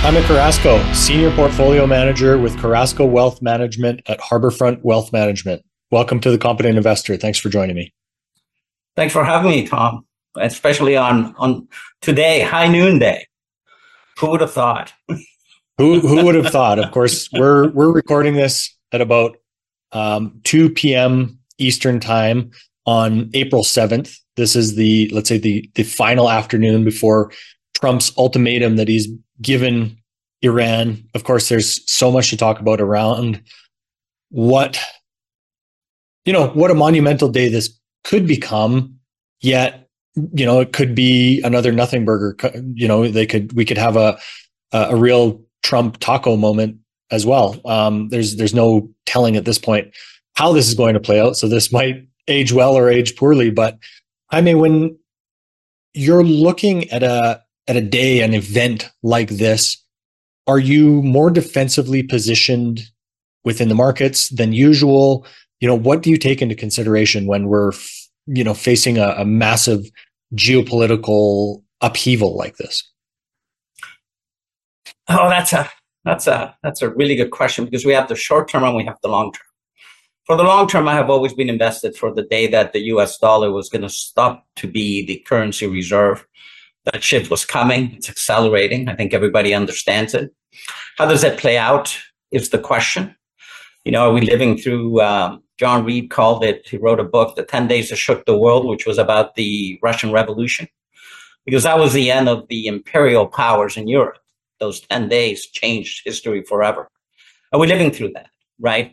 I'm Carrasco, Senior Portfolio Manager with Carrasco Wealth Management at Harborfront Wealth Management. Welcome to the Competent Investor. Thanks for joining me. Thanks for having me, Tom, especially on today, high noon day. Who would have thought? Who would have thought? Of course, we're recording this at about 2 p.m. Eastern time on April 7th. This is the final afternoon before Trump's ultimatum that he's given Iran. Of course, there's so much to talk about around what a monumental day this could become. Yet, it could be another nothing burger. We could have a real Trump taco moment as well. There's no telling at this point how this is going to play out. So this might age well or age poorly. But I mean, when you're looking at an event like this, are you more defensively positioned within the markets than usual? What do you take into consideration when we're, facing a massive geopolitical upheaval like this? Oh, that's a really good question, because we have the short term and we have the long term. For the long term, I have always been invested for the day that the US dollar was going to stop to be the currency reserve. That shift was coming. It's accelerating. I think everybody understands it. How does that play out is the question. Are we living through, John Reed called it, he wrote a book, The 10 Days That Shook the World, which was about the Russian Revolution, because that was the end of the imperial powers in Europe. Those 10 days changed history forever. Are we living through that, right?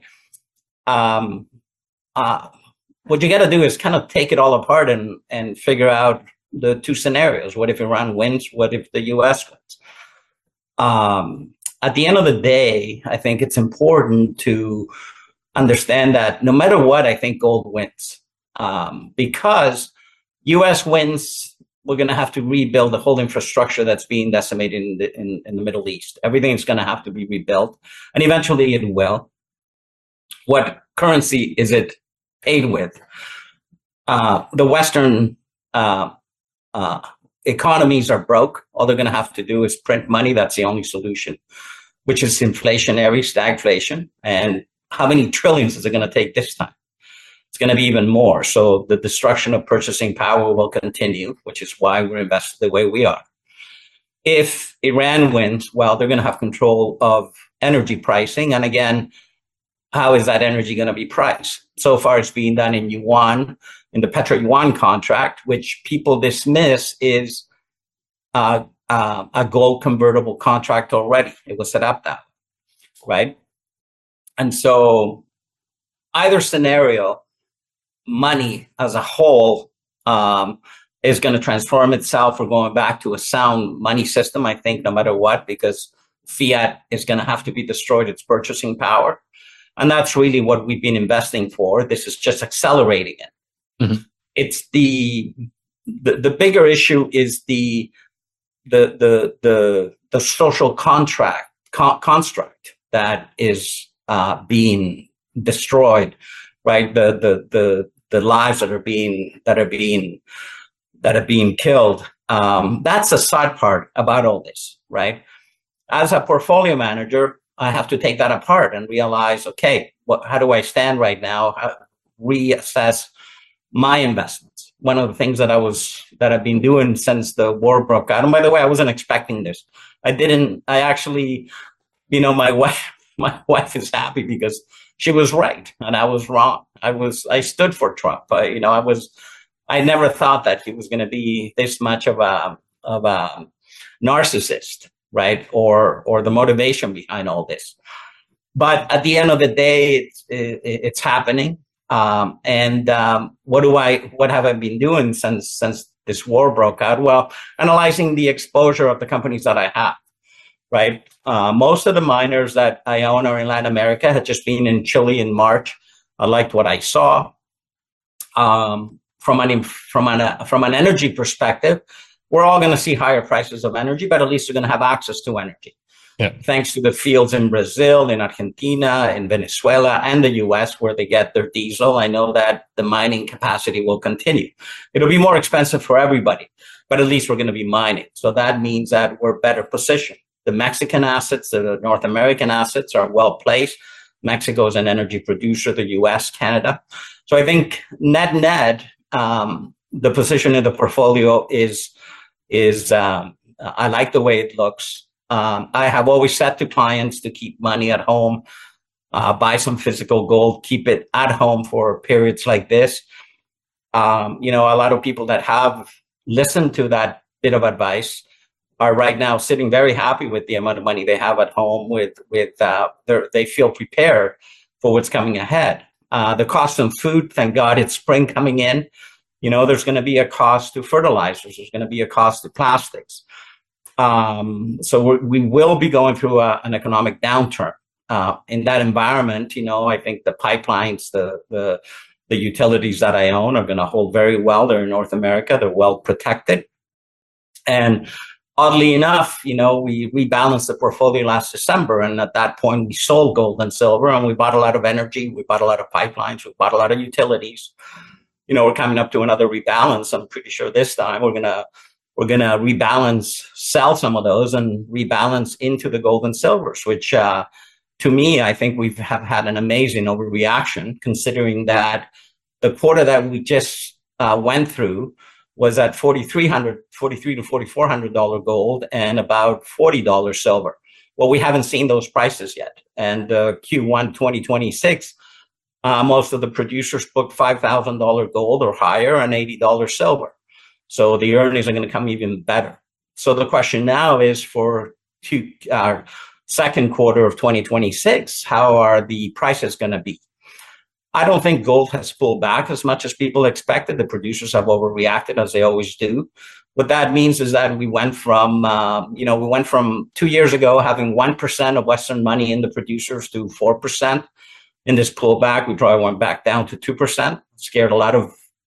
What you got to do is kind of take it all apart and figure out the two scenarios. What if Iran wins? What if the US wins? At the end of the day, I think it's important to understand that no matter what, I think gold wins. Because US wins, we're going to have to rebuild the whole infrastructure that's being decimated in the Middle East. Everything's going to have to be rebuilt, and eventually it will. What currency is it paid with? The Western economies are broke. All they're going to have to do is print money. That's the only solution, which is inflationary, stagflation. And how many trillions is it going to take this time? It's going to be even more. So the destruction of purchasing power will continue, which is why we're invested the way we are. If Iran wins, well, they're going to have control of energy pricing. And again, how is that energy going to be priced? So far, it's being done in yuan, in the petro yuan contract, which people dismiss is a gold convertible contract already. It was set up that way, right? And so either scenario, money as a whole is going to transform itself. We're going back to a sound money system, I think, no matter what, because fiat is going to have to be destroyed, its purchasing power. And that's really what we've been investing for. This is just accelerating it. Mm-hmm. It's the bigger issue is the social construct that is being destroyed, right? The lives that are being killed. That's the sad part about all this, right? As a portfolio manager, I have to take that apart and realize, okay, how do I stand right now? Reassess my investments. One of the things that I've been doing since the war broke out. And by the way, I wasn't expecting this. I actually, my wife is happy because she was right and I was wrong. I stood for Trump. I never thought that he was going to be this much of a narcissist, right? Or the motivation behind all this. But at the end of the day, it's happening. What have I been doing since this war broke out? Well, analyzing the exposure of the companies that I have, right? Most of the miners that I own are in Latin America. I had just been in Chile in March. I liked what I saw. From an energy perspective, we're all going to see higher prices of energy, but at least we're going to have access to energy. Yeah. Thanks to the fields in Brazil, in Argentina, in Venezuela, and the US, where they get their diesel, I know that the mining capacity will continue. It'll be more expensive for everybody, but at least we're going to be mining. So that means that we're better positioned. The Mexican assets, the North American assets are well placed. Mexico is an energy producer, the US, Canada. So I think net, the position in the portfolio is I like the way it looks. I have always said to clients to keep money at home, buy some physical gold, keep it at home for periods like this. A lot of people that have listened to that bit of advice are right now sitting very happy with the amount of money they have at home. They feel prepared for what's coming ahead. The cost of food, thank God, it's spring coming in. There's going to be a cost to fertilizers. There's going to be a cost to plastics. So we will be going through an economic downturn. In that environment, I think the pipelines, the utilities that I own are going to hold very well. They're in North America. They're well protected. And oddly enough, we rebalanced the portfolio last December. And at that point, we sold gold and silver, and we bought a lot of energy. We bought a lot of pipelines. We bought a lot of utilities. We're coming up to another rebalance. I'm pretty sure this time we're gonna rebalance, sell some of those, and rebalance into the gold and silvers, which to me, I think we have had an amazing overreaction, considering that the quarter that we just went through was at $4,300 to $4,400 gold and about $40 silver. Well, we haven't seen those prices yet. And Q1 2026, most of the producers booked $5,000 gold or higher and $80 silver. So the earnings are going to come even better. So the question now is for our second quarter of 2026, how are the prices going to be? I don't think gold has pulled back as much as people expected. The producers have overreacted, as they always do. What that means is that we went from 2 years ago having 1% of Western money in the producers to 4%. In this pullback, we probably went back down to 2%. Scared a lot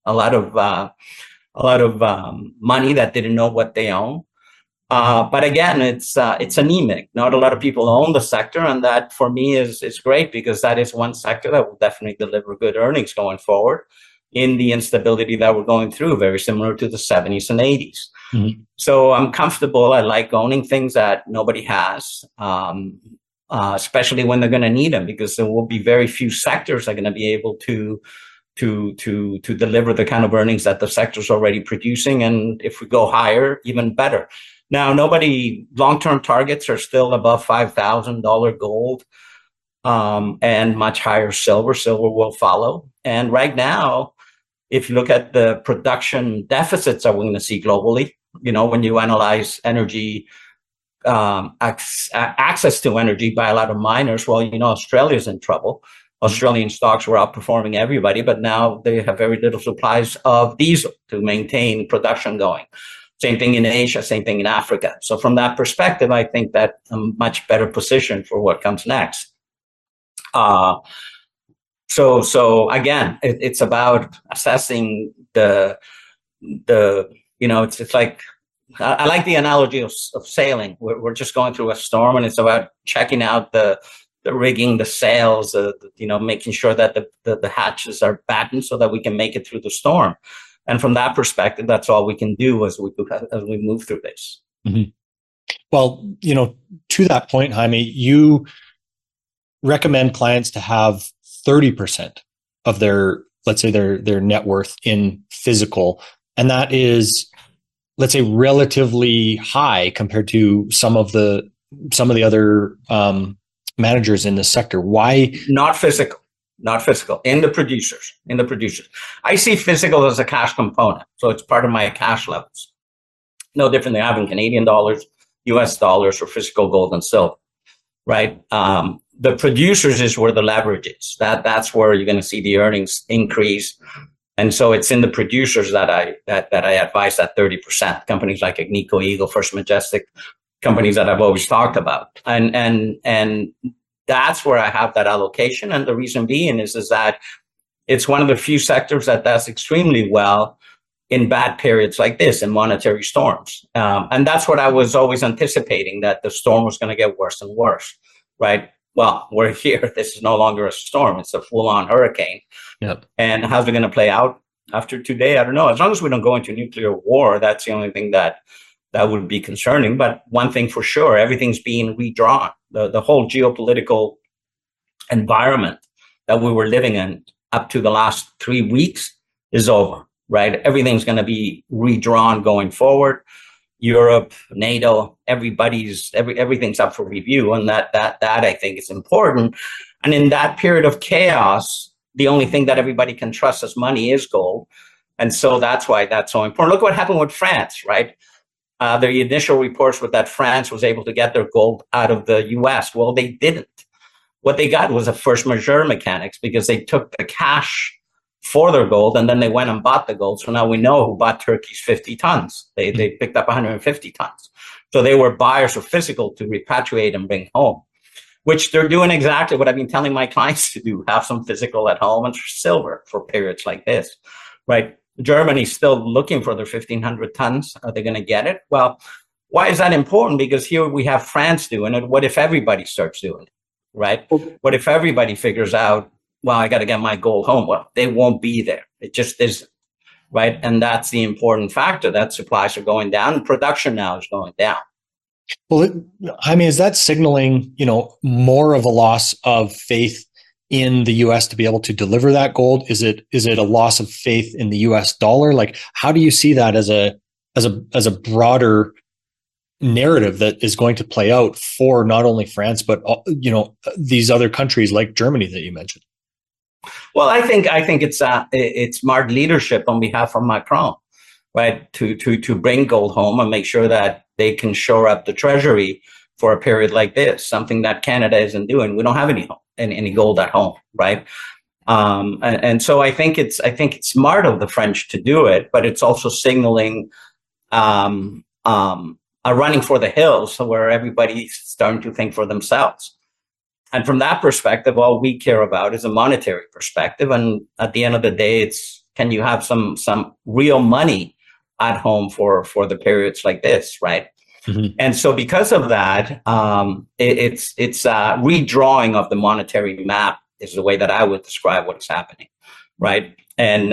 of money that didn't know what they own. But again, it's anemic. Not a lot of people own the sector, and that for me is great, because that is one sector that will definitely deliver good earnings going forward in the instability that we're going through, very similar to the 70s and 80s. Mm-hmm. So I'm comfortable. I like owning things that nobody has, especially when they're going to need them, because there will be very few sectors that are going to be able to deliver the kind of earnings that the sector's already producing. And if we go higher, even better. Now, long-term targets are still above $5,000 gold and much higher silver. Silver will follow. And right now, if you look at the production deficits that we're going to see globally, when you analyze energy, access to energy by a lot of miners, well, Australia's in trouble. Australian stocks were outperforming everybody, but now they have very little supplies of diesel to maintain production going. Same thing in Asia, same thing in Africa. So from that perspective, I think that I'm much better positioned for what comes next. So again, it's about assessing it's like, I like the analogy of sailing. We're just going through a storm, and it's about checking out the rigging, the sails, making sure that the hatches are battened so that we can make it through the storm. And from that perspective, that's all we can do as we move through this. Mm-hmm. Well, to that point, Jaime, you recommend clients to have 30% of their, let's say, their net worth in physical, and that is, let's say, relatively high compared to some of the other managers in the sector. Why not physical? Not physical, in the producers. I see physical as a cash component. So it's part of my cash levels. No different than having Canadian dollars, US dollars, or physical gold and silver, right? The producers is where the leverage is. That's where you're going to see the earnings increase. And so it's in the producers that I advise that 30%. Companies like Agnico Eagle, First Majestic, companies that I've always talked about. And that's where I have that allocation. And the reason being is that it's one of the few sectors that does extremely well in bad periods like this, in monetary storms. And that's what I was always anticipating, that the storm was going to get worse and worse, right? Well, we're here. This is no longer a storm. It's a full-on hurricane. Yep. And how's it going to play out after today? I don't know. As long as we don't go into nuclear war, that's the only thing that that would be concerning. But one thing for sure, everything's being redrawn. The whole geopolitical environment that we were living in up to the last 3 weeks is over, right? Everything's going to be redrawn going forward. Europe, NATO, everything's up for review, and that I think is important. And in that period of chaos, the only thing that everybody can trust as money is gold, and so that's why that's so important. Look what happened with France, right? The initial reports were that France was able to get their gold out of the U.S. Well, they didn't. What they got was a force majeure mechanics, because they took the cash for their gold, and then they went and bought the gold. So now we know who bought Turkey's 50 tons. They picked up 150 tons. So they were buyers of physical to repatriate and bring home, which they're doing exactly what I've been telling my clients to do: have some physical at home and silver for periods like this, right? Germany's still looking for their 1,500 tons. Are they going to get it? Well, why is that important? Because here we have France doing it. What if everybody starts doing it, right? What if everybody figures out, well, I got to get my gold home? Well, they won't be there. It just isn't, right? And that's the important factor, that supplies are going down and production now is going down. Well, I mean, is that signaling, more of a loss of faith in the U.S. to be able to deliver that gold? Is it a loss of faith in the U.S. dollar? Like, how do you see that as a broader narrative that is going to play out for not only France, but these other countries like Germany that you mentioned? Well, I think it's smart leadership on behalf of Macron, right? To bring gold home and make sure that they can shore up the treasury for a period like this, something that Canada isn't doing. We don't have any gold at home, right? And so I think it's smart of the French to do it, but it's also signaling a running for the hills, where everybody's starting to think for themselves. And from that perspective, all we care about is a monetary perspective. And at the end of the day, it's, can you have some real money at home for the periods like this, right? Mm-hmm. And so because of that, it's a redrawing of the monetary map is the way that I would describe what is happening, right? And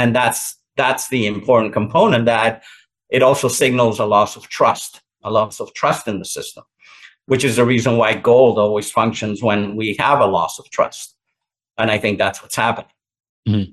that's the important component, that it also signals a loss of trust in the system, which is the reason why gold always functions when we have a loss of trust. And I think that's what's happening. Mm-hmm.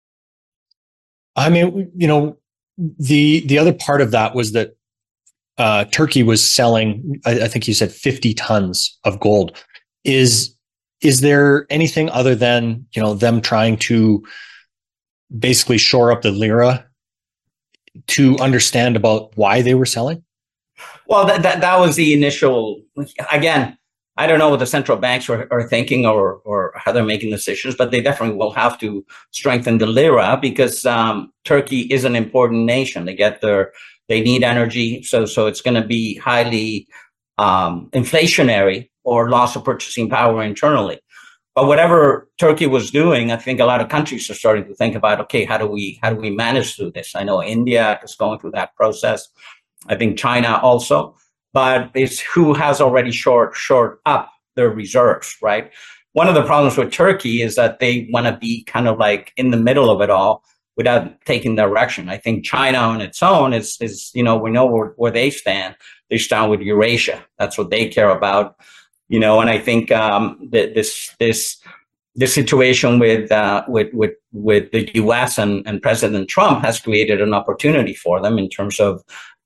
I mean, the other part of that was that Turkey was selling, I think you said 50 tons of gold. Is there anything other than, them trying to basically shore up the lira to understand about why they were selling? Well, that was the initial. Again, I don't know what the central banks are thinking or how they're making decisions, but they definitely will have to strengthen the lira, because Turkey is an important nation. They need energy, so it's going to be highly inflationary or loss of purchasing power internally. But whatever Turkey was doing, I think a lot of countries are starting to think about, okay, how do we manage through this? I know India is going through that process. I think China also, but it's who has already shored up their reserves, right? One of the problems with Turkey is that they want to be kind of like in the middle of it all without taking direction. I think China on its own is we know where they stand. They stand with Eurasia. That's what they care about, and I think this situation with the U.S. and President Trump has created an opportunity for them in terms of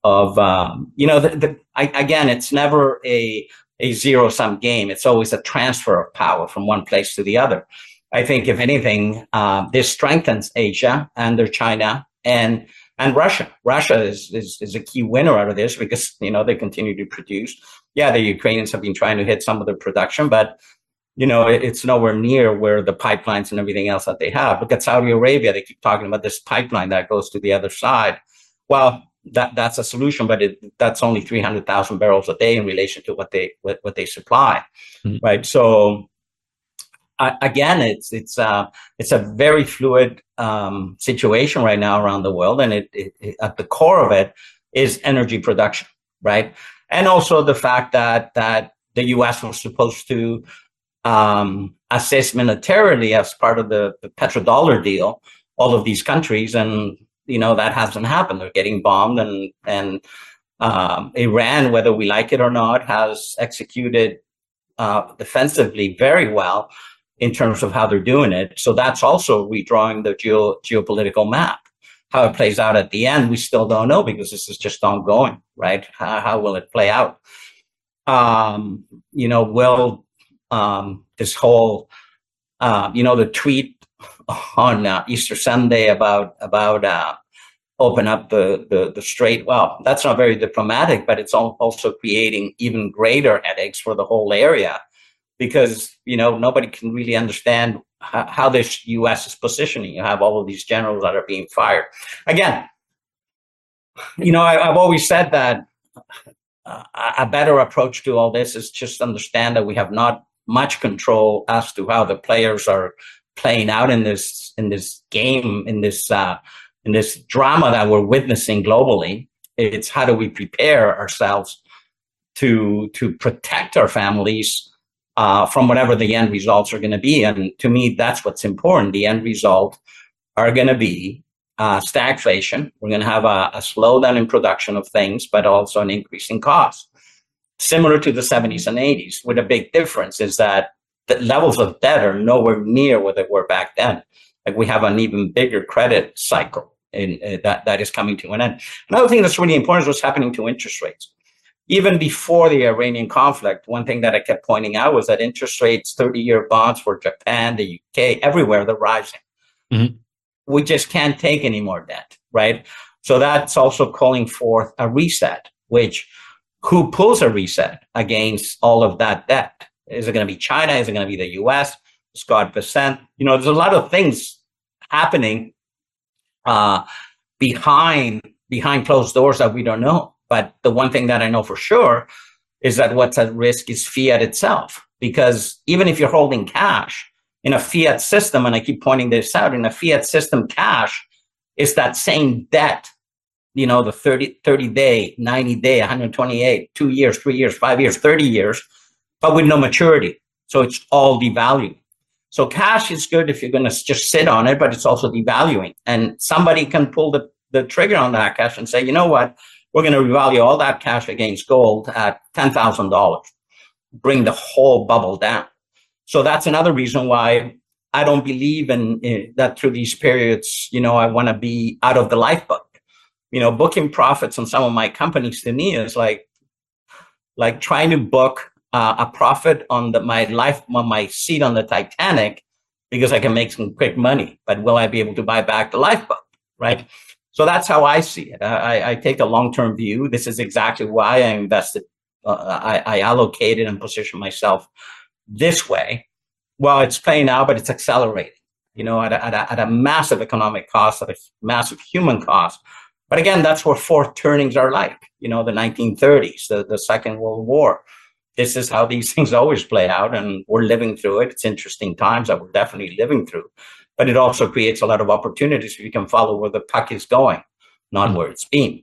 again, it's never a zero-sum game. It's always a transfer of power from one place to the other. I think, if anything, this strengthens Asia under China and Russia. Russia is a key winner out of this, because they continue to produce. Yeah, the Ukrainians have been trying to hit some of their production, but it's nowhere near where the pipelines and everything else that they have. Look at Saudi Arabia; they keep talking about this pipeline that goes to the other side. Well, that's a solution, but that's only 300,000 barrels a day in relation to what they supply, mm-hmm. Right? So again, it's a very fluid situation right now around the world, and it at the core of it is energy production, right? And also the fact that the U.S. was supposed to assist militarily as part of the petrodollar deal all of these countries, and that hasn't happened. They're getting bombed, and Iran, whether we like it or not, has executed defensively very well in terms of how they're doing it. So that's also redrawing the geopolitical map. How it plays out at the end, we still don't know because this is just ongoing, right? How will it play out? Will this whole, the tweet on Easter Sunday about open up the strait. Well, that's not very diplomatic, but it's also creating even greater headaches for the whole area because, nobody can really understand how this U.S. is positioning. You have all of these generals that are being fired. Again, I've always said that a better approach to all this is just understand that we have not much control as to how the players are playing out in this game, in this drama that we're witnessing globally. It's how do we prepare ourselves to protect our families from whatever the end results are going to be. And to me, that's what's important. The end result are going to be stagflation. We're going to have a slowdown in production of things, but also an increase in cost. Similar to the 70s and 80s, with a big difference is that the levels of debt are nowhere near what they were back then. Like we have an even bigger credit cycle that is coming to an end. Another thing that's really important is what's happening to interest rates. Even before the Iranian conflict, one thing that I kept pointing out was that interest rates, 30-year bonds for Japan, the UK, everywhere, they're rising. Mm-hmm. We just can't take any more debt, right? So that's also calling forth a reset, which who pulls a reset against all of that debt? Is it going to be China? Is it going to be the US? Scott Bessent? There's a lot of things happening behind closed doors that we don't know. But the one thing that I know for sure is that what's at risk is fiat itself. Because even if you're holding cash in a fiat system, and I keep pointing this out, in a fiat system, cash is that same debt, the 30-day, 90-day, 128, 2 years, 3 years, 5 years, 30 years, but with no maturity. So it's all devaluing. So cash is good if you're going to just sit on it, but it's also devaluing. And somebody can pull the trigger on that cash and say, you know what? We're going to revalue all that cash against gold at $10,000, bring the whole bubble down. So that's another reason why I don't believe in that through these periods, I want to be out of the lifeboat. Booking profits on some of my companies to me is like trying to book a profit on my seat on the Titanic because I can make some quick money, but will I be able to buy back the lifeboat, right? So that's how I see it. I take a long-term view. This is exactly why I invested. I allocated and positioned myself this way. Well, it's playing out, but it's accelerating, at a massive economic cost, at a massive human cost. But again, that's what fourth turnings are like, the 1930s, the Second World War. This is how these things always play out, and we're living through it. It's interesting times that we're definitely living through. But it also creates a lot of opportunities if you can follow where the puck is going, not where it's been.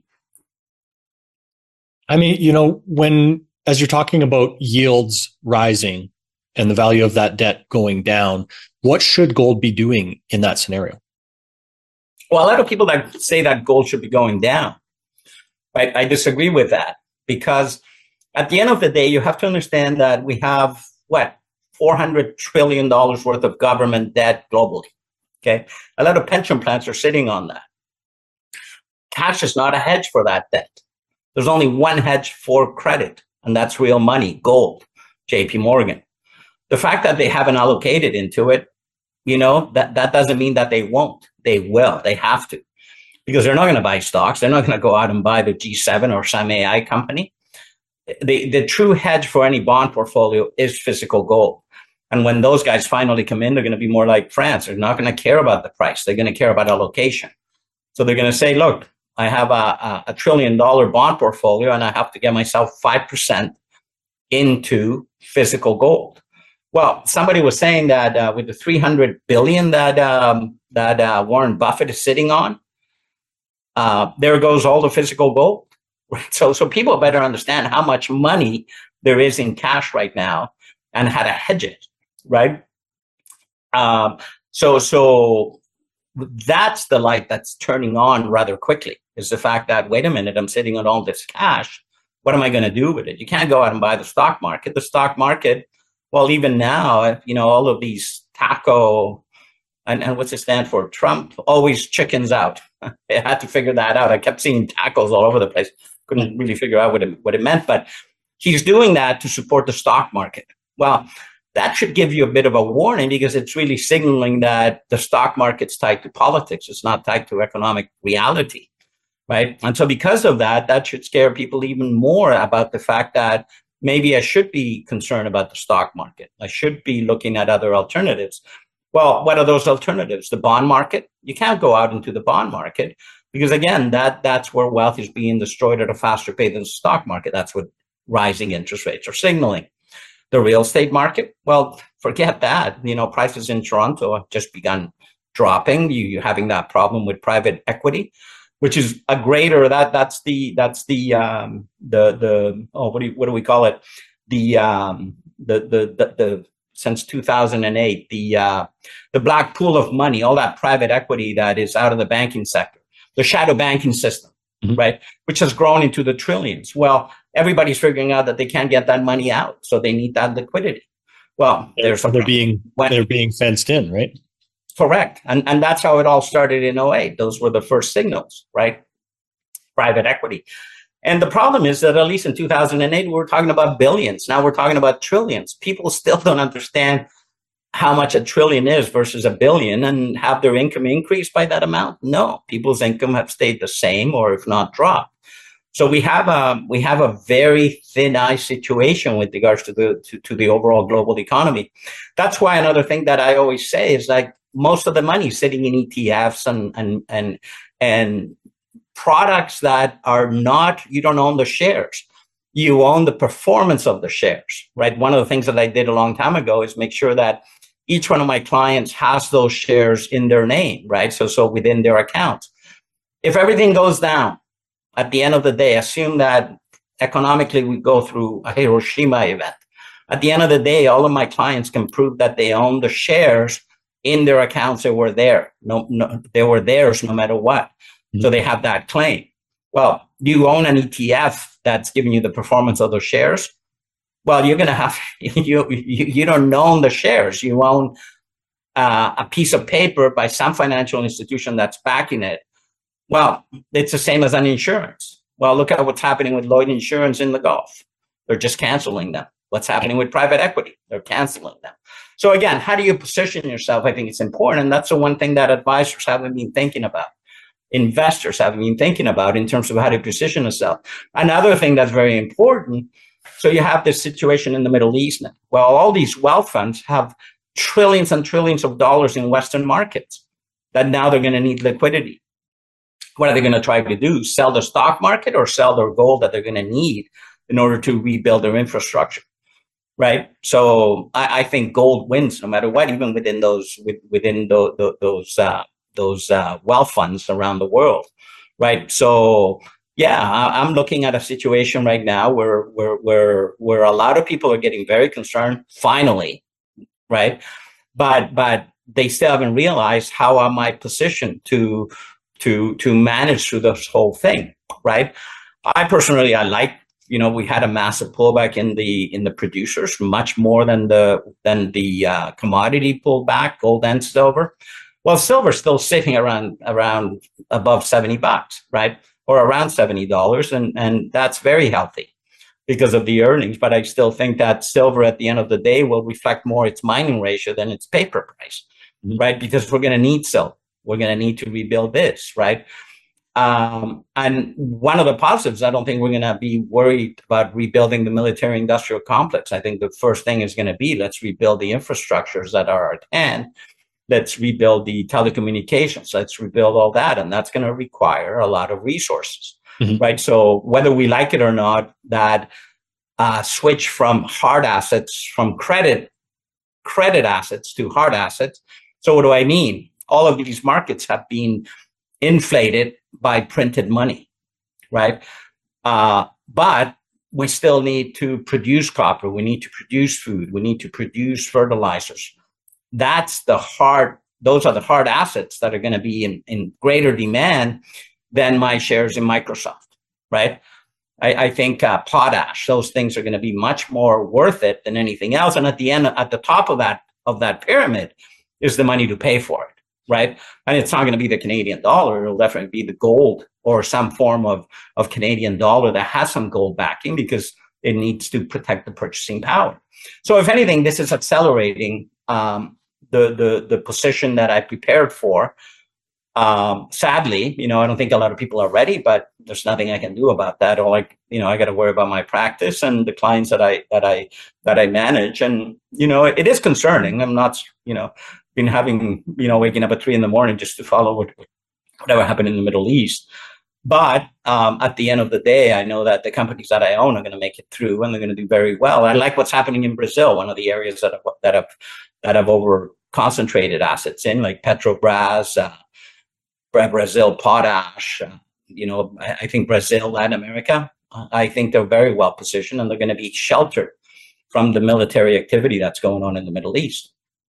I mean, as you're talking about yields rising and the value of that debt going down, what should gold be doing in that scenario? Well, a lot of people that say that gold should be going down, right? I disagree with that because at the end of the day, you have to understand that we have, $400 trillion worth of government debt globally. Okay. A lot of pension plans are sitting on that. Cash is not a hedge for that debt. There's only one hedge for credit, and that's real money, gold, JP Morgan. The fact that they haven't allocated into it, that doesn't mean that they won't. They will. They have to. Because they're not going to buy stocks. They're not going to go out and buy the G7 or some AI company. The true hedge for any bond portfolio is physical gold. And when those guys finally come in, they're going to be more like France. They're not going to care about the price. They're going to care about allocation. So they're going to say, look, I have a $1 trillion bond portfolio and I have to get myself 5% into physical gold. Well, somebody was saying that with the 300 billion that Warren Buffett is sitting on, there goes all the physical gold. Right? So people better understand how much money there is in cash right now and how to hedge it. Right. So that's the light that's turning on rather quickly, is the fact that, wait a minute, I'm sitting on all this cash. What am I going to do with it? You can't go out and buy the stock market. The stock market, well, even now, all of these taco and what's it stand for? Trump always chickens out. I had to figure that out. I kept seeing tacos all over the place. Couldn't really figure out what it meant, but he's doing that to support the stock market. Well, that should give you a bit of a warning, because it's really signaling that the stock market's tied to politics. It's not tied to economic reality, right? And so because of that, that should scare people even more about the fact that maybe I should be concerned about the stock market. I should be looking at other alternatives. Well, what are those alternatives? The bond market? You can't go out into the bond market because, again, that's where wealth is being destroyed at a faster pace than the stock market. That's what rising interest rates are signaling. The real estate market? Well, forget that. Prices in Toronto have just begun dropping. You're having that problem with private equity, which is a greater what do we call it? The since 2008, the black pool of money, all that private equity that is out of the banking sector, the shadow banking system, right? Which has grown into the trillions. Well, everybody's figuring out that they can't get that money out, so they need that liquidity. Well, they're being fenced in, right? Correct, and that's how it all started in 2008. Those were the first signals, right? Private equity. And the problem is that at least in 2008, we were talking about billions. Now we're talking about trillions. People still don't understand how much a trillion is versus a billion, and have their income increased by that amount? No, people's income have stayed the same, or if not dropped. So we have a very thin ice situation with regards to the overall global economy. That's why another thing that I always say is, like, most of the money sitting in ETFs and products that are not, you don't own the shares, you own the performance of the shares, right? One of the things that I did a long time ago is make sure that each one of my clients has those shares in their name, right? So within their account. If everything goes down, at the end of the day, assume that economically we go through a Hiroshima event. At the end of the day, all of my clients can prove that they own the shares in their accounts that were there. No, they were theirs no matter what. So they have that claim. Well, you own an ETF that's giving you the performance of those shares. Well, you're going to have, you don't own the shares. You own a piece of paper by some financial institution that's backing it. Well, it's the same as an insurance. Well, look at what's happening with Lloyd Insurance in the Gulf. They're just canceling them. What's happening with private equity? They're canceling them. So again, how do you position yourself? I think it's important. And that's the one thing that advisors haven't been thinking about. Investors haven't been thinking about in terms of how to position yourself. Another thing that's very important. So you have this situation in the Middle East now. Well, all these wealth funds have trillions and trillions of dollars in Western markets that now they're going to need liquidity. What are they going to try to do? Sell the stock market or sell their gold that they're going to need in order to rebuild their infrastructure, right? So I think gold wins no matter what, even within those wealth funds around the world, right? So yeah, I'm looking at a situation right now where a lot of people are getting very concerned. Finally, right? But they still haven't realized how am I positioned to manage through this whole thing, right? I personally, we had a massive pullback in the producers, much more than the commodity pullback, gold and silver. Well, silver's still sitting around above $70, right? Or around $70, and that's very healthy because of the earnings. But I still think that silver at the end of the day will reflect more its mining ratio than its paper price, right? Because we're going to need silver. We're going to need to rebuild this, right? And one of the positives, I don't think we're going to be worried about rebuilding the military-industrial complex. I think the first thing is going to be, let's rebuild the infrastructures that are at hand. Let's rebuild the telecommunications. Let's rebuild all that. And that's going to require a lot of resources, right? So whether we like it or not, that switch from hard assets, from credit assets to hard assets. So what do I mean? All of these markets have been inflated by printed money, right? But we still need to produce copper. We need to produce food. We need to produce fertilizers. That's the hard those are the hard assets that are going to be in greater demand than my shares in Microsoft, right? I think potash, those things are going to be much more worth it than anything else. And at the end, at the top of that pyramid is the money to pay for it, right? And it's not going to be the Canadian dollar. It'll definitely be the gold or some form of Canadian dollar that has some gold backing, because it needs to protect the purchasing power. So if anything, this is accelerating the position that I prepared for. Sadly, I don't think a lot of people are ready, but there's nothing I can do about that. Or I got to worry about my practice and the clients that I manage. And, it is concerning. I'm not, been having, waking up at 3 a.m. just to follow whatever happened in the Middle East. But at the end of the day, I know that the companies that I own are going to make it through, and they're going to do very well. I like what's happening in Brazil, one of the areas that have over concentrated assets in, like Petrobras, Brazil Potash. I think Brazil, Latin America. I think they're very well positioned, and they're going to be sheltered from the military activity that's going on in the Middle East.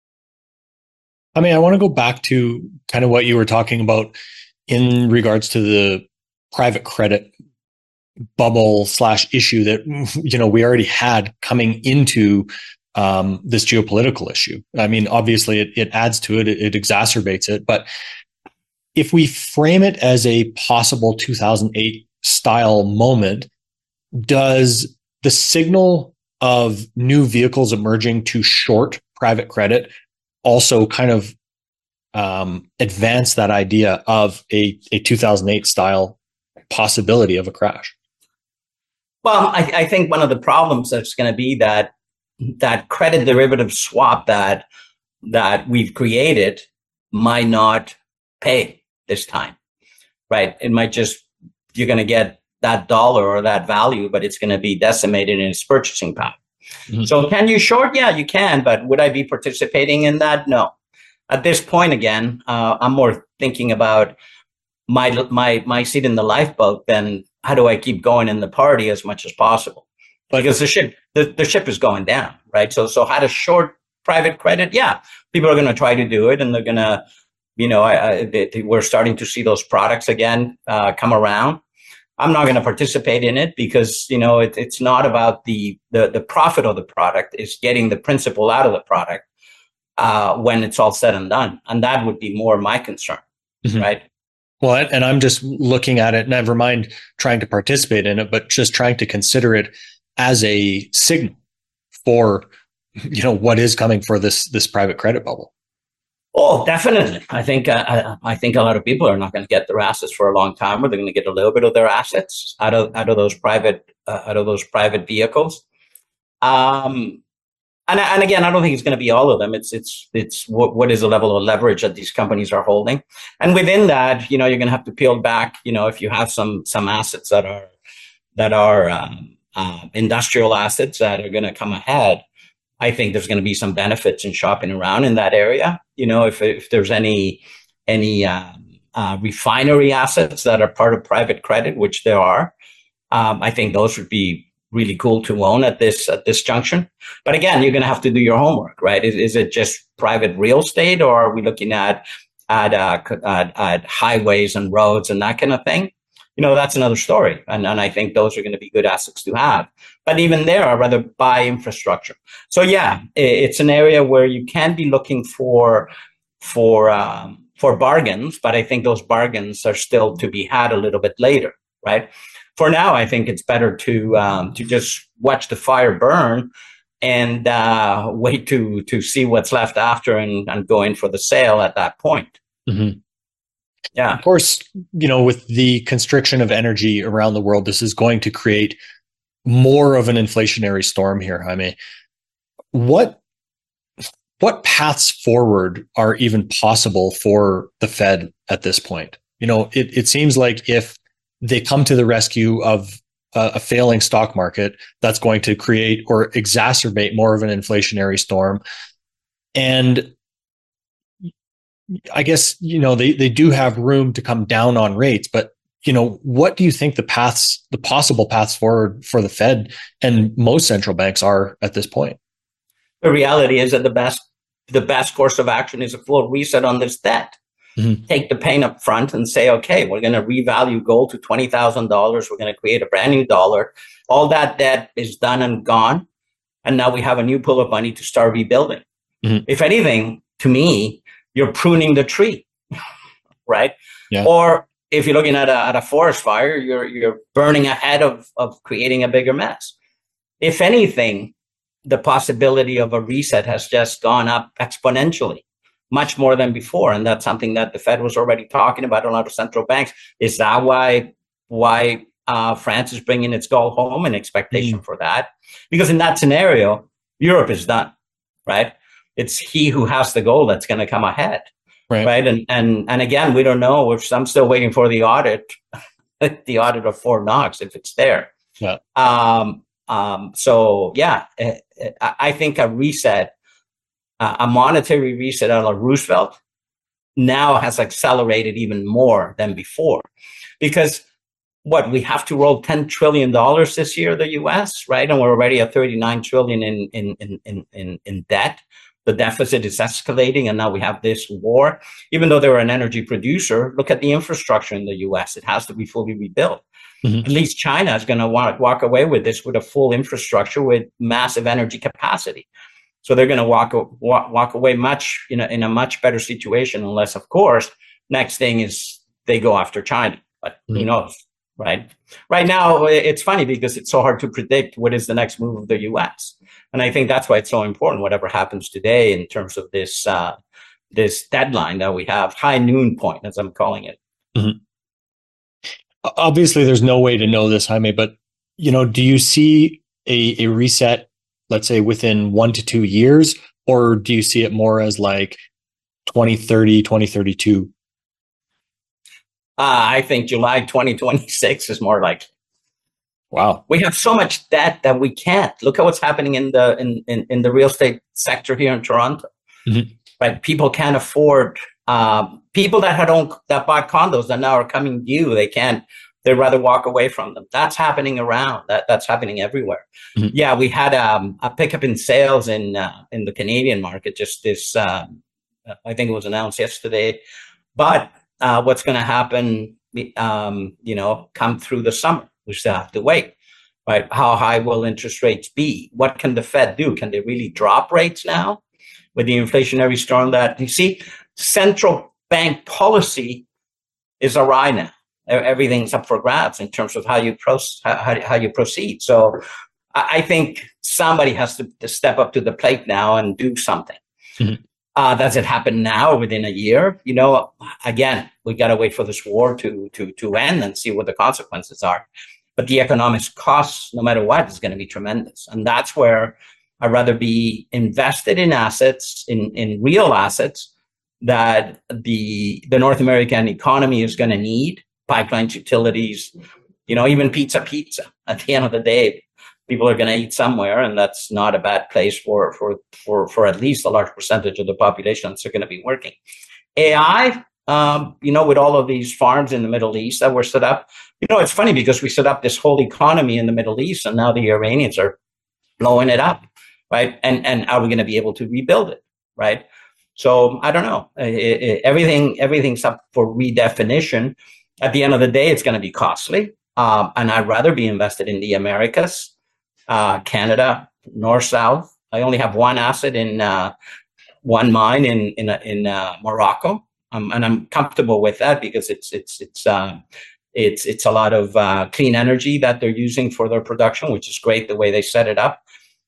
I mean, I want to go back to kind of what you were talking about in regards to the private credit bubble / issue that, we already had coming into this geopolitical issue. I mean, obviously it adds to it, it exacerbates it. But if we frame it as a possible 2008 style moment, does the signal of new vehicles emerging to short private credit also kind of advance that idea of a 2008 style possibility of a crash? Well, I think one of the problems that's going to be that credit derivative swap that we've created might not pay this time, right? It might you're going to get that dollar or that value, but it's going to be decimated in its purchasing power. Mm-hmm. So can you short? Yeah, you can, but would I be participating in that? No. At this point, again, I'm more thinking about my seat in the lifeboat than how do I keep going in the party as much as possible, because the ship is going down, right? So how to short private credit? Yeah, people are going to try to do it, and they're going to, we're starting to see those products again come around. I'm not going to participate in it because, it's not about the profit of the product. It's getting the principal out of the product when it's all said and done. And that would be more my concern, mm-hmm. right? Well, and I'm just looking at it, never mind trying to participate in it, but just trying to consider it as a signal for, what is coming for this private credit bubble. Oh, definitely. I think a lot of people are not going to get their assets for a long time, or they're going to get a little bit of their assets out of those private vehicles. And again, I don't think it's going to be all of them. It's what is the level of leverage that these companies are holding, and within that, you're going to have to peel back. If you have some assets that are industrial assets that are going to come ahead, I think there's going to be some benefits in shopping around in that area. If there's any refinery assets that are part of private credit, which there are, I think those would be really cool to own at this junction. But again, you're going to have to do your homework, right? Is it just private real estate, or are we looking at highways and roads and that kind of thing? That's another story. And I think those are going to be good assets to have. But even there, I'd rather buy infrastructure. So yeah, it's an area where you can be looking for bargains, but I think those bargains are still to be had a little bit later, right? For now, I think it's better to just watch the fire burn and wait to see what's left after and go in for the sale at that point. Mm-hmm. Yeah. Of course, with the constriction of energy around the world, this is going to create more of an inflationary storm here, Jaime. What paths forward are even possible for the Fed at this point? It seems like if they come to the rescue of a failing stock market, that's going to create or exacerbate more of an inflationary storm. And I guess, they do have room to come down on rates, but, what do you think the possible paths forward for the Fed and most central banks are at this point? The reality is that the best the best course of action is a full reset on this debt. Mm-hmm. Take the pain up front and say, okay, we're going to revalue gold to $20,000. We're going to create a brand new dollar. All that debt is done and gone. And now we have a new pool of money to start rebuilding. Mm-hmm. If anything, to me, you're pruning the tree, right? Yeah. Or if you're looking at a forest fire, you're burning ahead of creating a bigger mess. If anything, the possibility of a reset has just gone up exponentially, much more than before. And that's something that the Fed was already talking about, a lot of central banks. Is that why France is bringing its goal home in expectation for that? Because in that scenario, Europe is done, right? It's he who has the goal that's going to come ahead, right? And again, we don't know. I'm still waiting for the audit, the audit of Fort Knox, if it's there. Yeah. So yeah, I think a reset, a monetary reset out of Roosevelt now has accelerated even more than before, because we have to roll $10 trillion this year, the US, right? And we're already at 39 trillion in debt. The deficit is escalating, and now we have this war. Even though they're an energy producer, look at the infrastructure in the US. It has to be fully rebuilt. Mm-hmm. At least China is going to walk away with this, with a full infrastructure with massive energy capacity. So they're going to walk away in a much better situation, unless, of course, next thing is they go after China. But who knows, right? Right now, it's funny because it's so hard to predict what is the next move of the U.S. And I think that's why it's so important, whatever happens today in terms of this deadline that we have, high noon point, as I'm calling it. Mm-hmm. Obviously, there's no way to know this, Jaime, but do you see a reset, let's say within 1 to 2 years, or do you see it more as like 2030, 2032? I think July 2026 is more likely. Wow. We have so much debt that we can't. Look at what's happening in the real estate sector here in Toronto. Mm-hmm. Right? People can't afford, people that bought condos that now are coming due, they'd rather walk away from them. That's happening around. That's happening everywhere. Mm-hmm. Yeah, we had a pickup in sales in the Canadian market just this, I think it was announced yesterday. But what's going to happen, come through the summer? We still have to wait, right? How high will interest rates be? What can the Fed do? Can they really drop rates now with the inflationary storm that you see? Central bank policy is awry now. Everything's up for grabs in terms of how you proceed. So I think somebody has to step up to the plate now and do something. Mm-hmm. Does it happen now within a year? Again, we got to wait for this war to end and see what the consequences are. But the economic costs, no matter what, is going to be tremendous. And that's where I'd rather be invested in assets, in real assets that the North American economy is going to need. Pipelines, utilities, even pizza. At the end of the day, people are going to eat somewhere, and that's not a bad place for at least a large percentage of the population that's going to be working. AI, with all of these farms in the Middle East that were set up, it's funny because we set up this whole economy in the Middle East, and now the Iranians are blowing it up, right? And are we going to be able to rebuild it, right? So I don't know. Everything's up for redefinition. At the end of the day, it's going to be costly, and I'd rather be invested in the Americas. Canada, north, south. I only have one asset in one mine in Morocco, and I'm comfortable with that because it's a lot of clean energy that they're using for their production, which is great the way they set it up.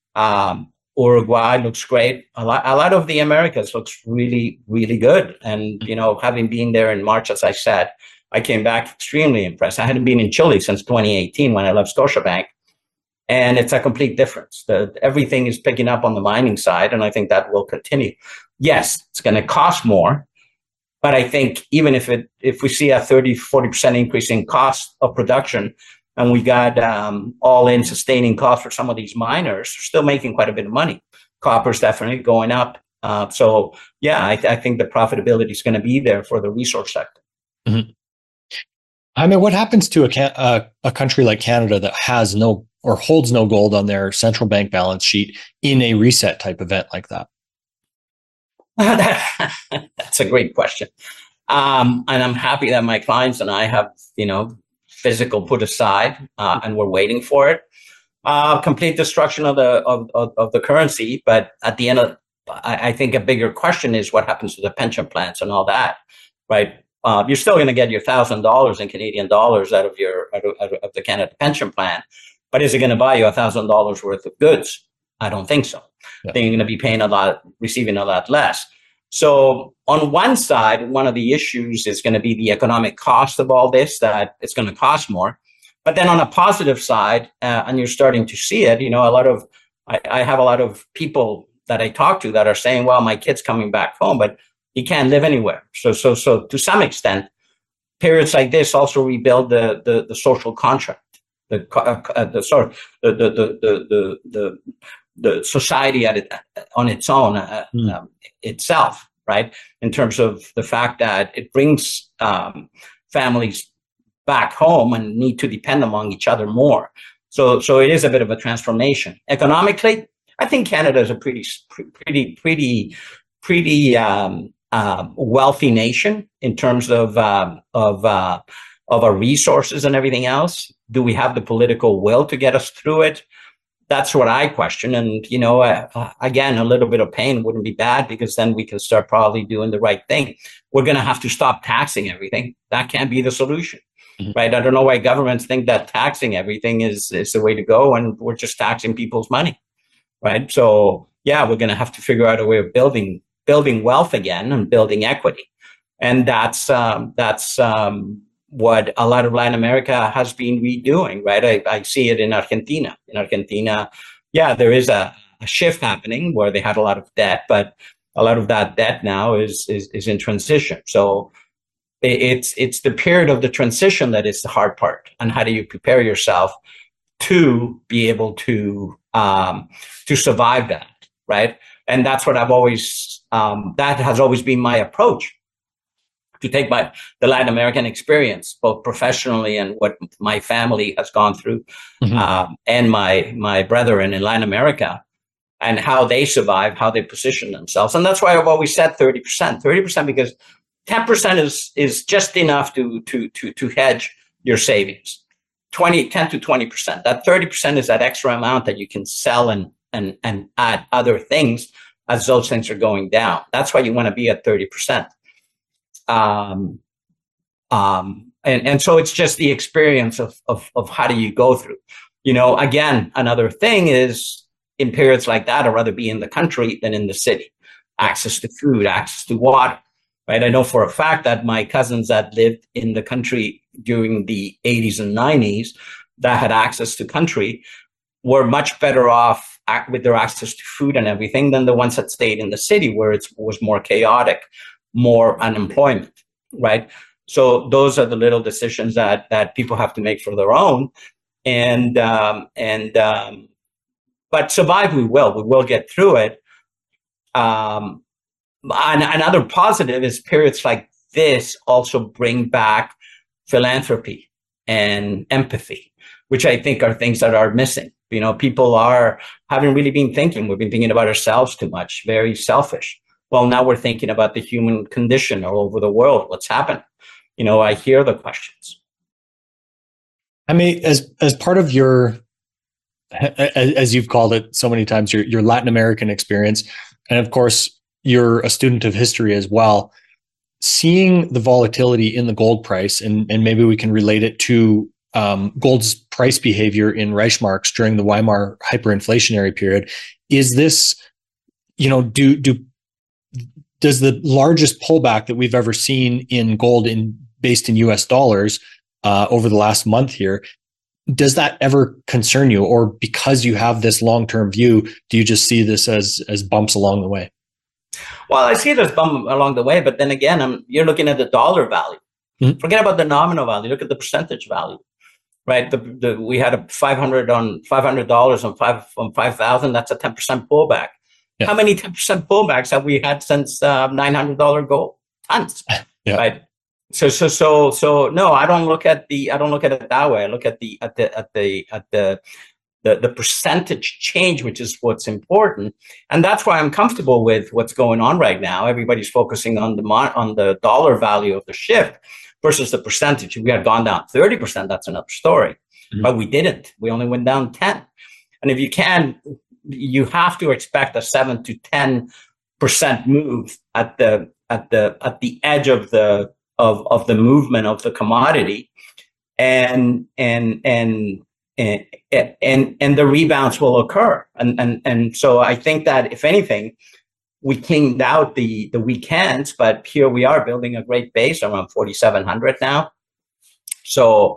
Uruguay looks great. A lot of the Americas looks really, really good. And having been there in March, as I said, I came back extremely impressed. I hadn't been in Chile since 2018 when I left Scotiabank. And it's a complete difference. Everything is picking up on the mining side, and I think that will continue. Yes, it's going to cost more, but I think even if we see a 30-40% increase in cost of production, and we got all-in sustaining costs for some of these miners, they're still making quite a bit of money. Copper's definitely going up. So yeah, I think the profitability is going to be there for the resource sector. Mm-hmm. I mean, what happens to a country like Canada that has no or holds no gold on their central bank balance sheet in a reset type event like that? That's a great question. And I'm happy that my clients and I have, physical put aside, and we're waiting for it. Complete destruction of the currency. But at the end of, I think a bigger question is what happens to the pension plans and all that, right? You're still going to get your $1,000 in Canadian dollars out of the Canada pension plan, but is it going to buy you $1,000 worth of goods? I don't think so. Yeah. Then you're going to be paying a lot, receiving a lot less. So on one side, one of the issues is going to be the economic cost of all this, that it's going to cost more. But then on a positive side, and you're starting to see it, I have a lot of people that I talk to that are saying, well, my kid's coming back home, but he can't live anywhere. So to some extent, periods like this also rebuild the social contract, the society on its own itself, right? In terms of the fact that it brings families back home and need to depend among each other more. So it is a bit of a transformation. Economically, I think Canada is a pretty wealthy nation in terms of our resources and everything else. Do we have the political will to get us through it? That's what I question. And, again, a little bit of pain wouldn't be bad, because then we can start probably doing the right thing. We're going to have to stop taxing everything. That can't be the solution, right? I don't know why governments think that taxing everything is the way to go, and we're just taxing people's money, right? So, yeah, we're going to have to figure out a way of building wealth again and building equity. And that's what a lot of Latin America has been redoing, right? I see it in Argentina. In Argentina, yeah, there is a shift happening where they had a lot of debt, but a lot of that debt now is in transition. So it's the period of the transition that is the hard part. And how do you prepare yourself to be able to survive that, right? And that's what I've always, that has always been my approach, to take the Latin American experience, both professionally and what my family has gone through, and my brethren in Latin America, and how they survive, how they position themselves. And that's why I've always said 30%, because 10% is just enough to hedge your savings. 10 to 20%. That 30% is that extra amount that you can sell and add other things as those things are going down. That's why you want to be at 30%. And so it's just the experience of how do you go through, again, another thing is in periods like that, I'd rather be in the country than in the city. Access to food, access to water, right? I know for a fact that my cousins that lived in the country during the 80s and 90s that had access to country were much better off with their access to food and everything than the ones that stayed in the city, where it was more chaotic, more unemployment, right? So those are the little decisions that people have to make for their own. But survive we will get through it. And another positive is periods like this also bring back philanthropy and empathy, which I think are things that are missing. People haven't really been thinking. We've been thinking about ourselves too much, very selfish. Well, now we're thinking about the human condition all over the world. What's happened? I hear the questions. I mean, as part of your, as you've called it so many times, your Latin American experience, and of course, you're a student of history as well, seeing the volatility in the gold price, and maybe we can relate it to gold's price behavior in Reichsmarks during the Weimar hyperinflationary period. Is this, does the largest pullback that we've ever seen in gold based in US dollars over the last month here, does that ever concern you? Or because you have this long-term view, do you just see this as bumps along the way? Well, I see it as bump along the way, but then again, you're looking at the dollar value. Mm-hmm. Forget about the nominal value. Look at the percentage value, right? We had a $500 on 5,000. That's a 10% pullback. Yeah. How many 10% pullbacks have we had since $900 gold? Tons, yeah. Right? So no, I don't look at it that way. I look at the the percentage change, which is what's important. And that's why I'm comfortable with what's going on right now. Everybody's focusing on the dollar value of the shift versus the percentage. If we had gone down 30%, that's another story. Mm-hmm. But we didn't. We only went down 10. And if you have to expect a 7 to 10% move at the edge of the movement of the commodity, and the rebounds will occur. And so I think that if anything, we cleaned out the weekends, but here we are building a great base around 4,700 now. So,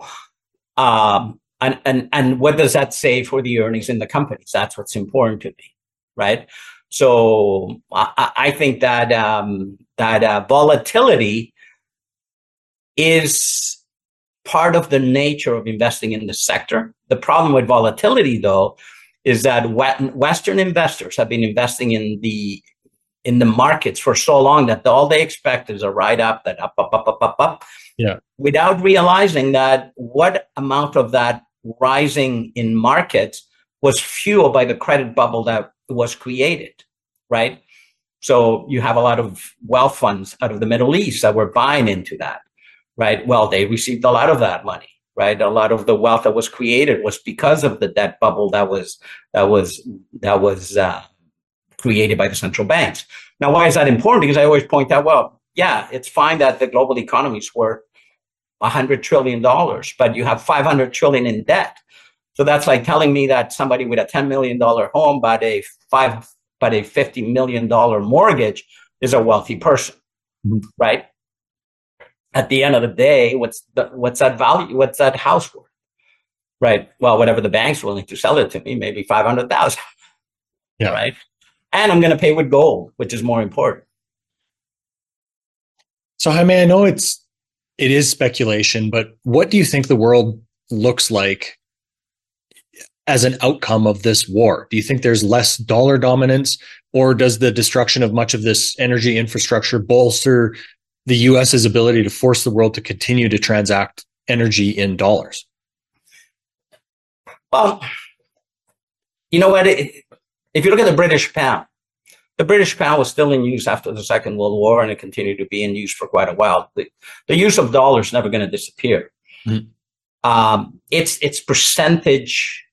and what does that say for the earnings in the companies? That's what's important to me, right? So I think that volatility is part of the nature of investing in the sector. The problem with volatility, though, is that Western investors have been investing in the markets for so long that all they expect is a ride up, that up, yeah, without realizing that what amount of that rising in markets was fueled by the credit bubble that was created, right? So you have a lot of wealth funds out of the Middle East that were buying into that. Right. Well, they received a lot of that money, right? A lot of the wealth that was created was because of the debt bubble that was created by the central banks. Now, why is that important? Because I always point out, well, yeah, it's fine that the global economy is worth $100 trillion, but you have $500 trillion in debt. So that's like telling me that somebody with a $10 million home but a $50 million mortgage is a wealthy person, mm-hmm. right? At the end of the day, what's that value? What's that house worth? Right. Well, whatever the bank's willing to sell it to me, maybe 500,000. Yeah. Right. And I'm going to pay with gold, which is more important. So, Jaime, I know it is speculation, but what do you think the world looks like as an outcome of this war? Do you think there's less dollar dominance, or does the destruction of much of this energy infrastructure bolster the U.S.'s ability to force the world to continue to transact energy in dollars? Well, you know what? If you look at the British pound was still in use after the Second World War, and it continued to be in use for quite a while. The use of dollars is never going to disappear. Mm-hmm. Its percentage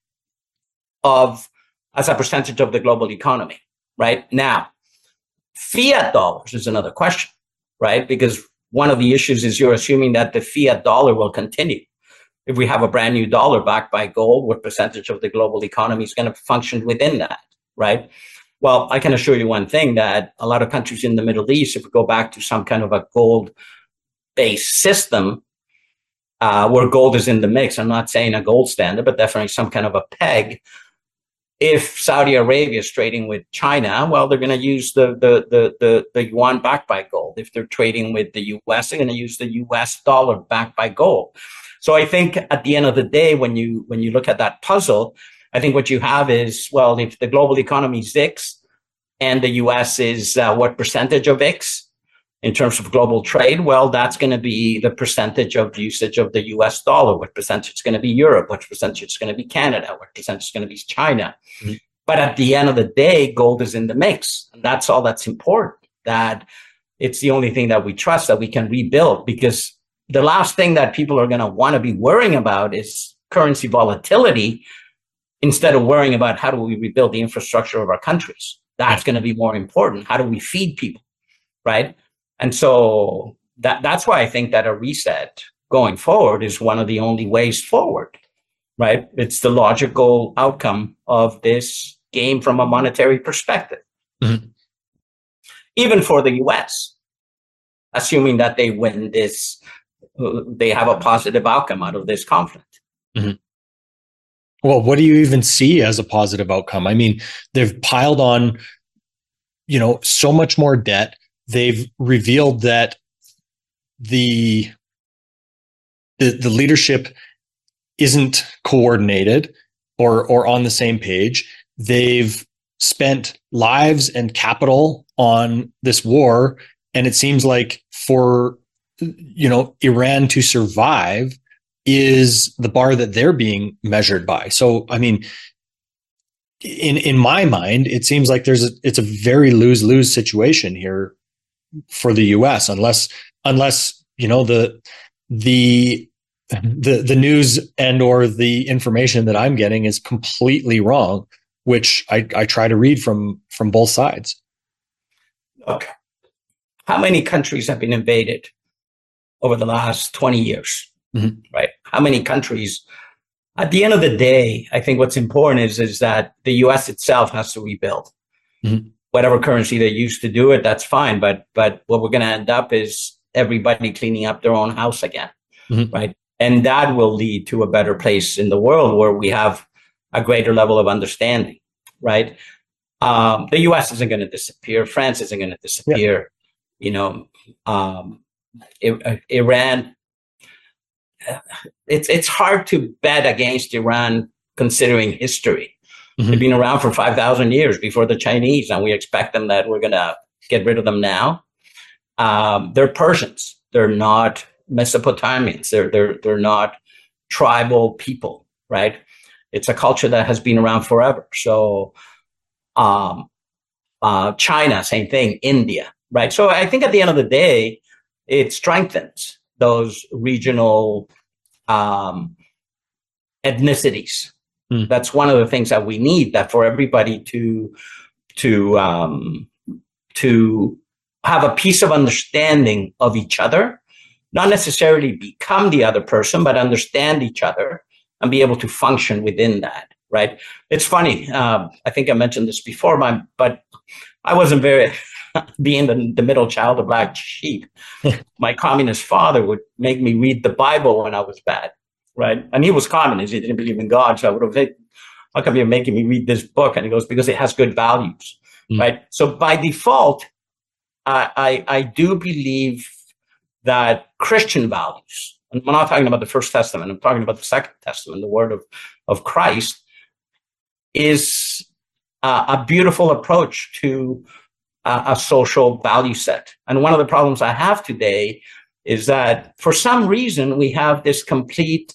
as a percentage of the global economy, right? Now, fiat dollars is another question. Right? Because one of the issues is you're assuming that the fiat dollar will continue. If we have a brand new dollar backed by gold, what percentage of the global economy is going to function within that, right? Well, I can assure you one thing, that a lot of countries in the Middle East, if we go back to some kind of a gold-based system, where gold is in the mix, I'm not saying a gold standard, but definitely some kind of a peg. If Saudi Arabia is trading with China, well, they're going to use the yuan backed by gold. If they're trading with the US, they're going to use the US dollar backed by gold. So I think at the end of the day, when you look at that puzzle, I think what you have is, well, if the global economy is X and the US is what percentage of X in terms of global trade, well, that's going to be the percentage of usage of the US dollar. What percentage is going to be Europe? What percentage is going to be Canada? What percentage is going to be China? Mm-hmm. But at the end of the day, gold is in the mix. And that's all that's important, that it's the only thing that we trust, that we can rebuild. Because the last thing that people are going to want to be worrying about is currency volatility, instead of worrying about how do we rebuild the infrastructure of our countries. That's going to be more important. How do we feed people, right? And so that's why I think that a reset going forward is one of the only ways forward, right? It's the logical outcome of this game from a monetary perspective. Mm-hmm. Even for the US, assuming that they win this, they have a positive outcome out of this conflict. Mm-hmm. Well, what do you even see as a positive outcome? I mean, they've piled on, so much more debt. They've revealed that the leadership isn't coordinated or on the same page. They've spent lives and capital on this war, and it seems like for Iran to survive is the bar that they're being measured by. So, I mean, in my mind, it seems like it's a very lose-lose situation here for the US, unless the news and or the information that I'm getting is completely wrong, which I try to read from both sides. Look, how many countries have been invaded over the last 20 years, right? How many countries? At the end of the day, I think what's important is that the US itself has to rebuild. Whatever currency they use to do it, that's fine. But what we're going to end up is everybody cleaning up their own house again, right? And that will lead to a better place in the world where we have a greater level of understanding, right? The US isn't going to disappear. France isn't going to disappear. Iran. It's hard to bet against Iran considering history. They've been around for 5,000 years before the Chinese, and we expect them that we're going to get rid of them now. They're Persians. They're not Mesopotamians. They're not tribal people, right? It's a culture that has been around forever. So China, same thing. India, right? So I think at the end of the day, it strengthens those regional ethnicities. That's one of the things that we need, that for everybody to have a piece of understanding of each other, not necessarily become the other person, but understand each other and be able to function within that, right? It's funny. I think I mentioned this before, but I wasn't very, being the middle child, the black sheep. My communist father would make me read the Bible when I was bad, right? And he was communist. He didn't believe in God. So I would have said, how come you're making me read this book? And he goes, because it has good values, right? So by default, I do believe that Christian values, and I'm not talking about the First Testament, I'm talking about the Second Testament, the word of Christ, is a beautiful approach to a social value set. And one of the problems I have today is that for some reason we have this complete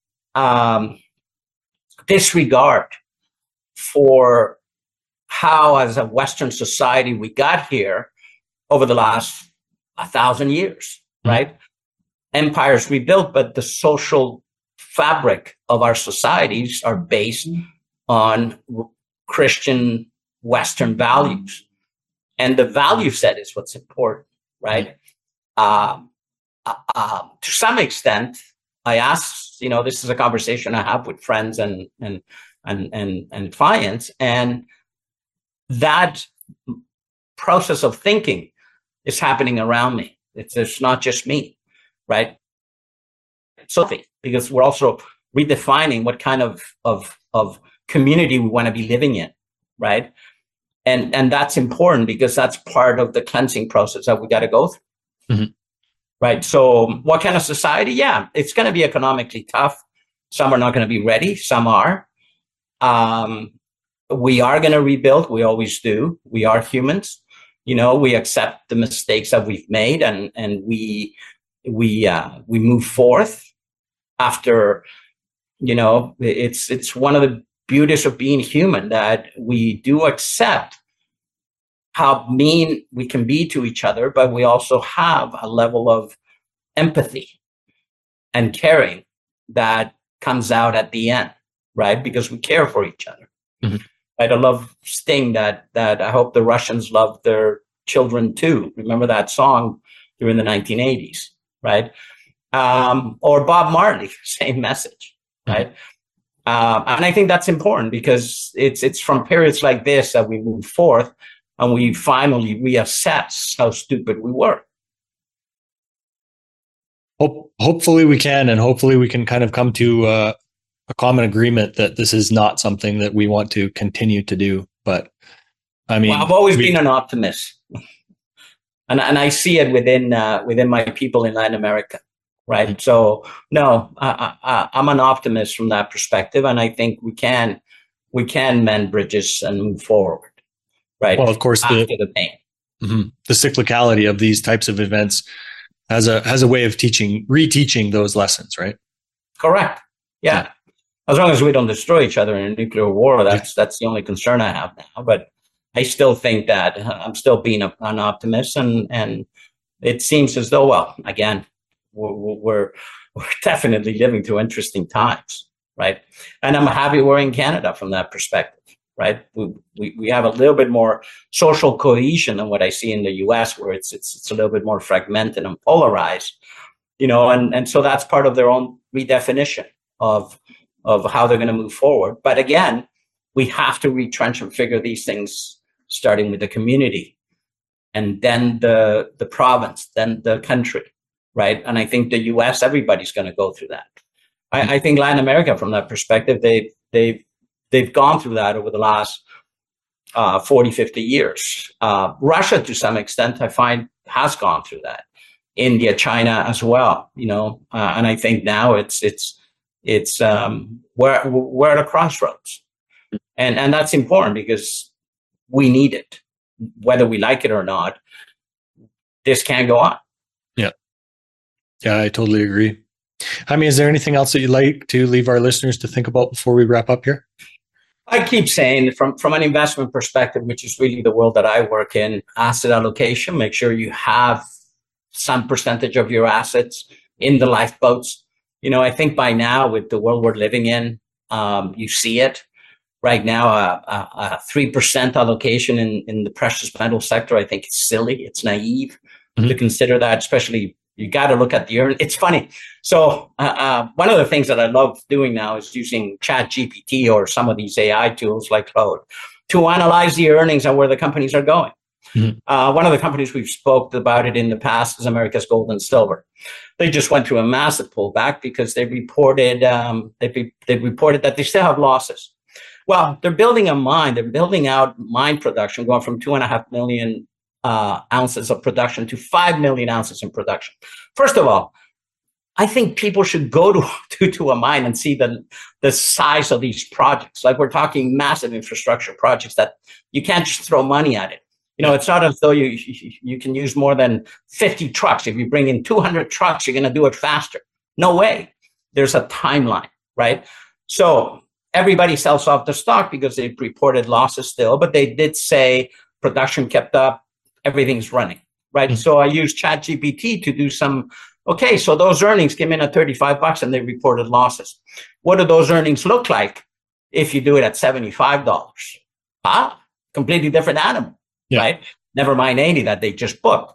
disregard for how, as a Western society, we got here over the last 1,000 years, right? Empires rebuilt, but the social fabric of our societies are based on Christian Western values. And the value set is what's important, right? To some extent, I ask, this is a conversation I have with friends and clients, and that process of thinking is happening around me. It's not just me, right? So, because we're also redefining what kind of community we want to be living in, right? And that's important because that's part of the cleansing process that we got to go through. Right. So what kind of society? Yeah, it's going to be economically tough. Some are not going to be ready. Some are. We are going to rebuild. We always do. We are humans. We accept the mistakes that we've made, and we move forth after, it's one of the beauties of being human, that we do accept how mean we can be to each other, but we also have a level of empathy and caring that comes out at the end, right? Because we care for each other. Right? I love Sting, that I hope the Russians love their children too. Remember that song during the 1980s, right? Or Bob Marley, same message, right? And I think that's important because it's from periods like this that we move forth and we finally reassess how stupid we were. Hopefully we can, and hopefully we can kind of come to a common agreement that this is not something that we want to continue to do. But I mean, I've always been an optimist, and I see it within my people in Latin America. Right. So no, I'm an optimist from that perspective. And I think we can mend bridges and move forward. Right. Well, of course, after the pain. The cyclicality of these types of events has a way of reteaching those lessons. Right. Correct. Yeah. As long as we don't destroy each other in a nuclear war, that's the only concern I have now. But I still think that I'm still being an optimist, and it seems as though, well, again, we're definitely living through interesting times, right? And I'm happy we're in Canada from that perspective, right? We have a little bit more social cohesion than what I see in the U.S., where it's a little bit more fragmented and polarized, and so that's part of their own redefinition of how they're going to move forward. But again, we have to retrench and figure these things, starting with the community, and then the province, then the country, right? And I think the U.S., everybody's going to go through that. I think Latin America, from that perspective, they've gone through that over the last 40, 50 years. Russia, to some extent, I find, has gone through that. India, China as well, and I think now we're at a crossroads, and that's important because we need it, whether we like it or not. This can't go on. Yeah, I totally agree. I mean, is there anything else that you'd like to leave our listeners to think about before we wrap up here? I keep saying, from an investment perspective, which is really the world that I work in, asset allocation, make sure you have some percentage of your assets in the lifeboats. I think by now, with the world we're living in, you see it right now. A 3% allocation in the precious metal sector, I think, is silly. It's naive to consider that, especially. You got to look at the earnings. It's funny. So one of the things that I love doing now is using ChatGPT or some of these AI tools like Claude to analyze the earnings and where the companies are going. One of the companies we've spoke about it in the past is Americas Gold and Silver. They just went through a massive pullback because they reported that they still have losses. Well, they're building a mine. They're building out mine production, going from 2.5 million ounces of production to 5 million ounces in production. First of all, I think people should go to a mine and see the size of these projects. Like, we're talking massive infrastructure projects that you can't just throw money at it. It's not as though you can use more than 50 trucks. If you bring in 200 trucks, you're going to do it faster. No way. There's a timeline, right? So everybody sells off the stock because they've reported losses still, but they did say production kept up. Everything's running, right? So I used ChatGPT to do some, okay, so those earnings came in at $35 and they reported losses. What do those earnings look like if you do it at $75? Completely different animal, right? Never mind 80 that they just booked.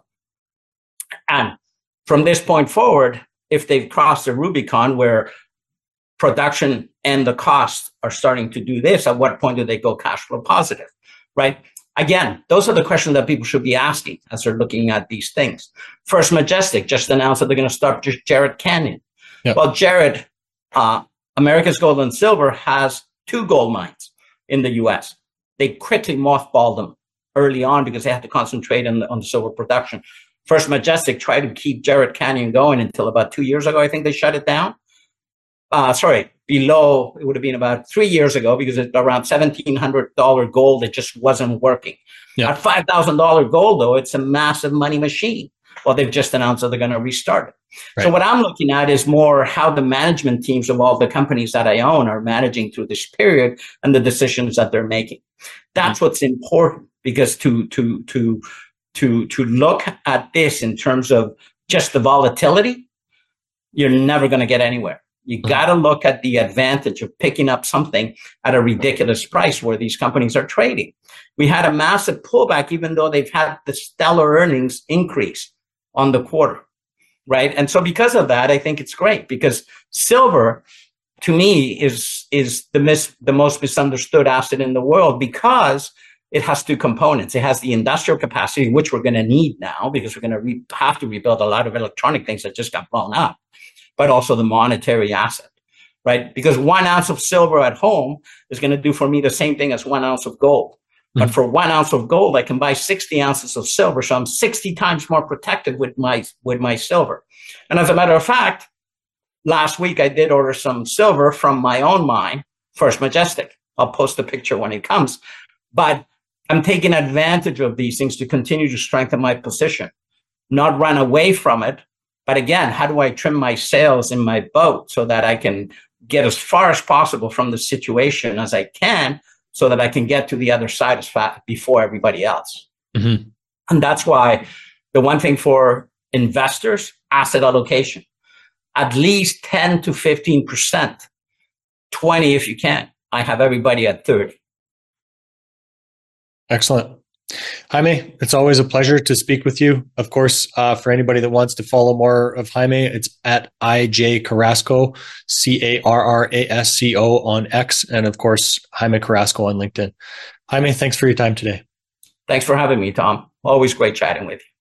And from this point forward, if they've crossed the Rubicon where production and the costs are starting to do this, at what point do they go cash flow positive, right? Again, those are the questions that people should be asking as they're looking at these things. First Majestic just announced that they're going to start Jerritt Canyon. Well, Jerritt, Americas Gold and Silver, has 2 gold mines in the U.S. They quickly mothballed them early on because they had to concentrate on the silver production. First Majestic tried to keep Jerritt Canyon going until about 2 years ago. I think they shut it down. Below, it would have been about 3 years ago, because it's around $1,700 gold. It just wasn't working. At $5,000 gold, though, it's a massive money machine. Well, they've just announced that they're going to restart it. Right. So what I'm looking at is more how the management teams of all the companies that I own are managing through this period and the decisions that they're making. That's what's important, because to look at this in terms of just the volatility, you're never going to get anywhere. You got to look at the advantage of picking up something at a ridiculous price where these companies are trading. We had a massive pullback, even though they've had the stellar earnings increase on the quarter, right? And so because of that, I think it's great, because silver, to me, is the most misunderstood asset in the world, because it has 2 components. It has the industrial capacity, which we're going to need now, because we're going to have to rebuild a lot of electronic things that just got blown up, but also the monetary asset, right? Because 1 ounce of silver at home is going to do for me the same thing as 1 ounce of gold. But for 1 ounce of gold, I can buy 60 ounces of silver. So I'm 60 times more protected with my silver. And as a matter of fact, last week I did order some silver from my own mine, First Majestic. I'll post a picture when it comes. But I'm taking advantage of these things to continue to strengthen my position, not run away from it. But again, how do I trim my sails in my boat so that I can get as far as possible from the situation as I can so that I can get to the other side as fast before everybody else. Mm-hmm. And that's why the one thing for investors, asset allocation, at least 10 to 15%, 20 if you can. I have everybody at 30. Excellent. Jaime, it's always a pleasure to speak with you. Of course, for anybody that wants to follow more of Jaime, it's at IJ Carrasco, Carrasco on X, and of course, Jaime Carrasco on LinkedIn. Jaime, thanks for your time today. Thanks for having me, Tom. Always great chatting with you.